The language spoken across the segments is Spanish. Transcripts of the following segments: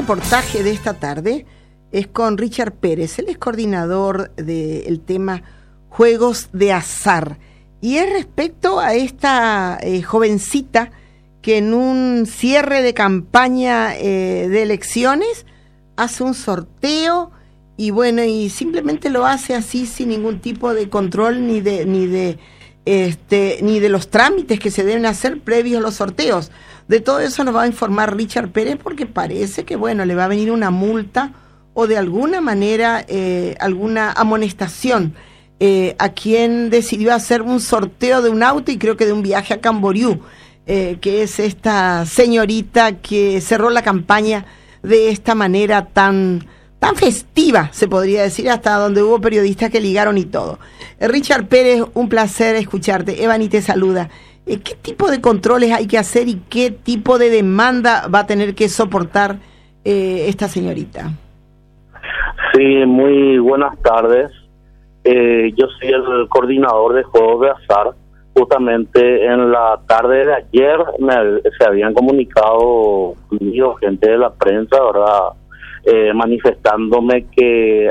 reportaje de esta tarde es con Richard Pérez. Él es coordinador del tema juegos de azar. Y es respecto a esta jovencita que en un cierre de campaña de elecciones hace un sorteo y bueno, y simplemente lo hace así sin ningún tipo de control ni de los trámites que se deben hacer previos a los sorteos. De todo eso nos va a informar Richard Pérez, porque parece que bueno, le va a venir una multa o de alguna manera alguna amonestación a quien decidió hacer un sorteo de un auto y creo que de un viaje a Camboriú, que es esta señorita que cerró la campaña de esta manera tan festiva, se podría decir, hasta donde hubo periodistas que ligaron y todo. Richard Pérez, un placer escucharte. Evani te saluda. ¿Qué tipo de controles hay que hacer y qué tipo de demanda va a tener que soportar esta señorita? Sí, muy buenas tardes. Yo soy el coordinador de juegos de azar. Justamente en la tarde de ayer se habían comunicado conmigo gente de la prensa, ¿verdad? Manifestándome que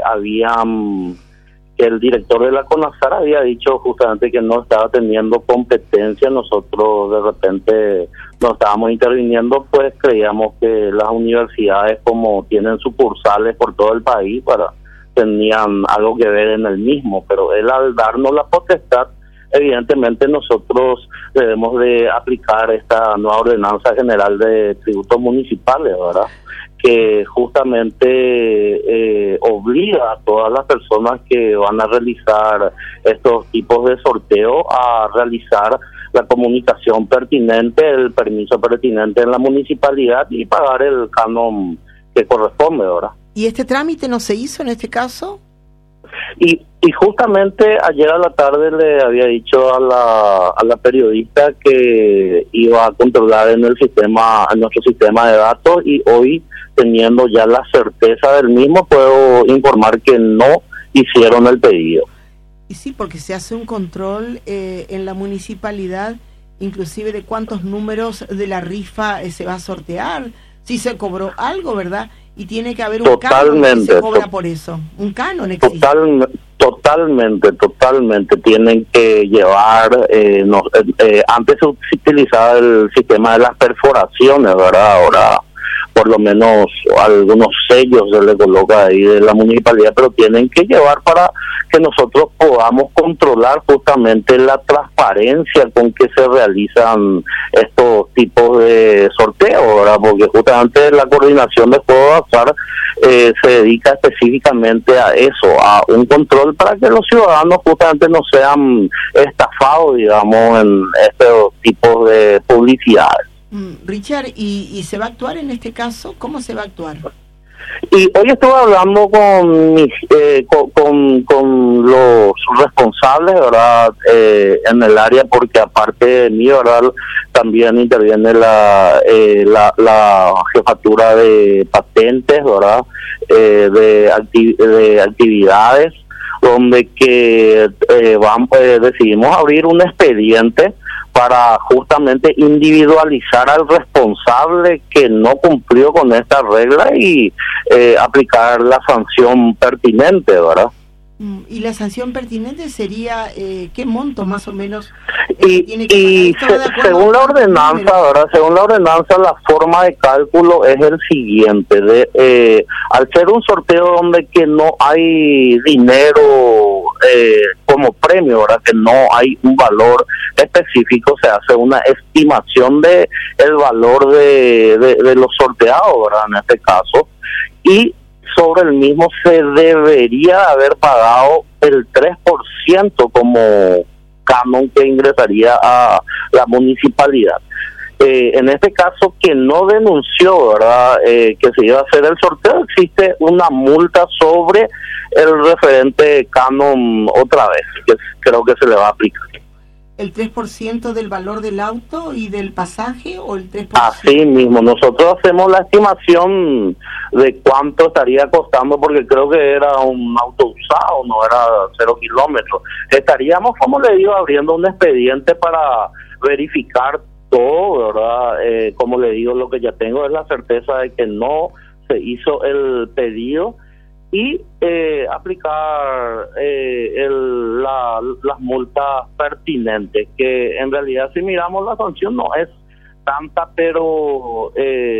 el director de la CONAZAR había dicho justamente que no estaba teniendo competencia. Nosotros de repente no estábamos interviniendo, pues creíamos que las universidades, como tienen sucursales por todo el país, tenían algo que ver en el mismo, pero él, al darnos la potestad, evidentemente nosotros debemos de aplicar esta nueva ordenanza general de tributos municipales, ¿verdad?, que justamente obliga a todas las personas que van a realizar estos tipos de sorteo a realizar la comunicación pertinente, el permiso pertinente en la municipalidad y pagar el canon que corresponde, ¿verdad? ¿Y este trámite no se hizo en este caso? Y justamente ayer a la tarde le había dicho a la periodista que iba a controlar en nuestro sistema de datos, y hoy, teniendo ya la certeza del mismo, puedo informar que no hicieron el pedido. Y sí, porque se hace un control en la municipalidad, inclusive de cuántos números de la rifa se va a sortear, si se cobró algo, ¿verdad? Y tiene que haber un canon que se cobra por eso. Un canon existe. Totalmente. Tienen que llevar, antes se utilizaba el sistema de las perforaciones, ¿verdad? Ahora, por lo menos, algunos sellos se le coloca ahí de la municipalidad, pero tienen que llevar para que nosotros podamos controlar justamente la transparencia con que se realizan estos tipos de sorteos, ¿verdad? Porque justamente la coordinación de juegos de azar se dedica específicamente a eso, a un control para que los ciudadanos justamente no sean estafados, digamos, en estos tipos de publicidades. Richard, ¿y se va a actuar en este caso? ¿Cómo se va a actuar? Y hoy estuve hablando con los responsables, ¿verdad?, en el área, porque aparte de mí, ¿verdad?, también interviene la jefatura de patentes, ¿verdad?, de actividades, donde que decidimos abrir un expediente para justamente individualizar al responsable que no cumplió con esta regla y aplicar la sanción pertinente, ¿verdad? ¿Y la sanción pertinente sería qué monto más o menos tiene que pagar? Según la ordenanza, ¿verdad? Según la ordenanza, la forma de cálculo es el siguiente: al ser un sorteo donde que no hay dinero como premio, ¿verdad?, que no hay un valor específico, se hace una estimación de el valor de los sorteados, ¿verdad?, en este caso, y sobre el mismo se debería haber pagado el 3% como canon que ingresaría a la municipalidad. En este caso, que no denunció, ¿verdad?, que se iba a hacer el sorteo, existe una multa sobre el referente canon otra vez, que creo que se le va a aplicar. ¿El 3% del valor del auto y del pasaje o el 3%? Así mismo, nosotros hacemos la estimación de cuánto estaría costando, porque creo que era un auto usado, no era 0 kilómetros. Estaríamos, como le digo, abriendo un expediente para verificar todo, ¿verdad? Como le digo, lo que ya tengo es la certeza de que no se hizo el pedido y aplicar las multas pertinentes, que en realidad si miramos la sanción no es tanta, pero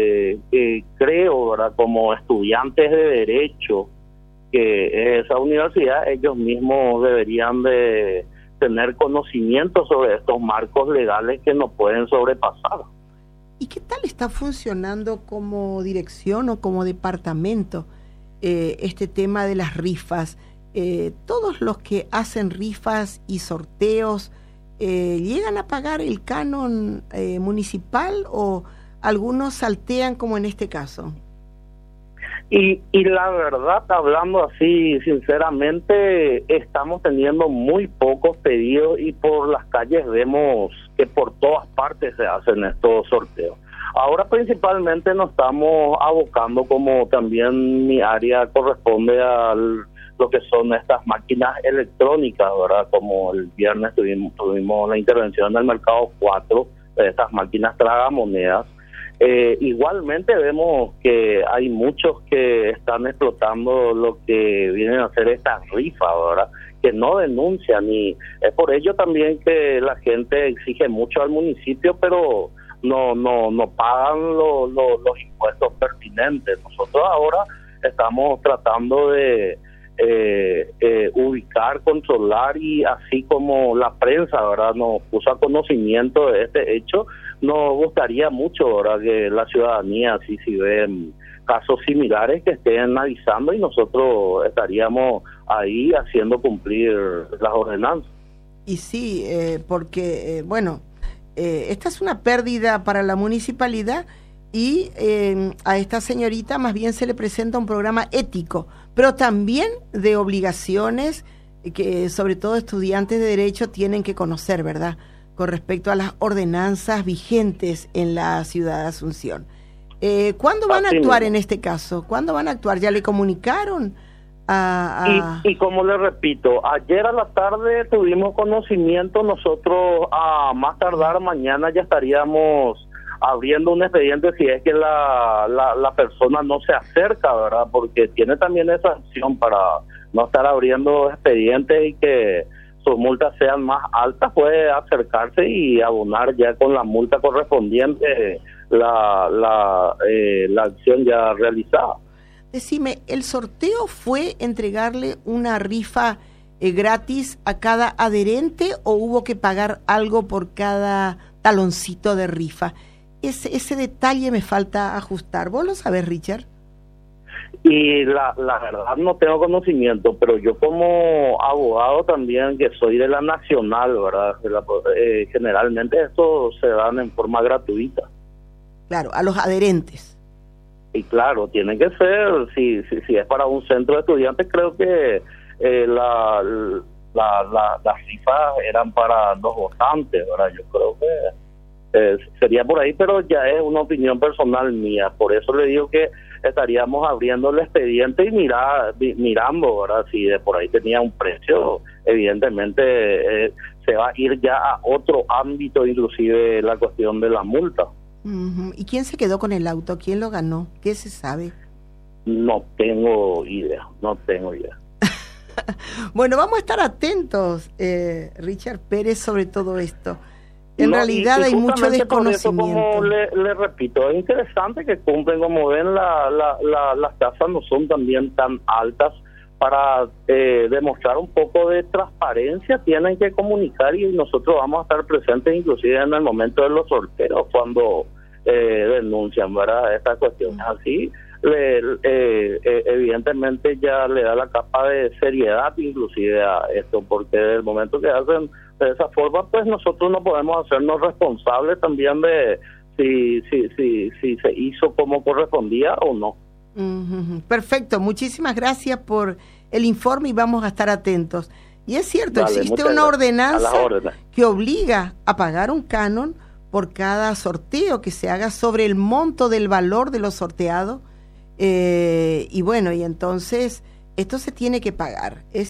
creo, ¿verdad?, como estudiantes de Derecho, que esa universidad, ellos mismos deberían de tener conocimiento sobre estos marcos legales que no pueden sobrepasar. ¿Y qué tal está funcionando como dirección o como departamento este tema de las rifas? ¿Todos los que hacen rifas y sorteos llegan a pagar el canon municipal o algunos saltean como en este caso? Y la verdad, hablando así sinceramente, estamos teniendo muy pocos pedidos y por las calles vemos que por todas partes se hacen estos sorteos. Ahora principalmente nos estamos abocando, como también mi área corresponde a lo que son estas máquinas electrónicas, ¿verdad? Como el viernes tuvimos la intervención del mercado 4 de estas máquinas tragamonedas. Igualmente vemos que hay muchos que están explotando lo que vienen a hacer estas rifas, ¿verdad?, que no denuncian, y es por ello también que la gente exige mucho al municipio, pero no pagan los impuestos pertinentes. Nosotros ahora estamos tratando de ubicar, controlar, y así como la prensa, ¿verdad?, nos puso a conocimiento de este hecho, nos gustaría mucho, ¿verdad?, que la ciudadanía, si ven casos similares, que estén avisando y nosotros estaríamos ahí haciendo cumplir las ordenanzas. Y sí, porque, esta es una pérdida para la municipalidad y a esta señorita más bien se le presenta un programa ético, pero también de obligaciones que sobre todo estudiantes de Derecho tienen que conocer, ¿verdad?, con respecto a las ordenanzas vigentes en la ciudad de Asunción. ¿Cuándo van a actuar en este caso? ¿Cuándo van a actuar? ¿Ya le comunicaron? Y como le repito, ayer a la tarde tuvimos conocimiento, nosotros a más tardar mañana ya estaríamos abriendo un expediente si es que la persona no se acerca, ¿verdad?, porque tiene también esa opción para no estar abriendo expedientes y que sus multas sean más altas, puede acercarse y abonar ya con la multa correspondiente la acción ya realizada. Decime, ¿el sorteo fue entregarle una rifa gratis a cada adherente o hubo que pagar algo por cada taloncito de rifa? Ese detalle me falta ajustar. ¿Vos lo sabés, Richard? Y la verdad no tengo conocimiento, pero yo como abogado también, que soy de la Nacional, ¿verdad?, generalmente esto se dan en forma gratuita. Claro, a los adherentes. Y claro, tiene que ser, si es para un centro de estudiantes, creo que las rifas eran para los votantes, ¿verdad? Yo creo que sería por ahí, pero ya es una opinión personal mía, por eso le digo que estaríamos abriendo el expediente y mirando, ¿verdad?, si de por ahí tenía un precio, evidentemente se va a ir ya a otro ámbito, inclusive la cuestión de la multa. Uh-huh. ¿Y quién se quedó con el auto? ¿Quién lo ganó? ¿Qué se sabe? No tengo idea. Bueno, vamos a estar atentos, Richard Pérez, sobre todo esto. En realidad hay mucho desconocimiento. Como le repito, es interesante que cumplen, como ven, las tasas no son también tan altas. Para demostrar un poco de transparencia tienen que comunicar, y nosotros vamos a estar presentes inclusive en el momento de los sorteos cuando denuncian, ¿verdad?, estas cuestiones. Así evidentemente ya le da la capa de seriedad inclusive a esto, porque desde el momento que hacen de esa forma, pues nosotros no podemos hacernos responsables también de si se hizo como correspondía o no. Uh-huh. Perfecto, muchísimas gracias por el informe y vamos a estar atentos. Y es cierto, existe una ordenanza que obliga a pagar un canon por cada sorteo que se haga sobre el monto del valor de los sorteados, y entonces esto se tiene que pagar.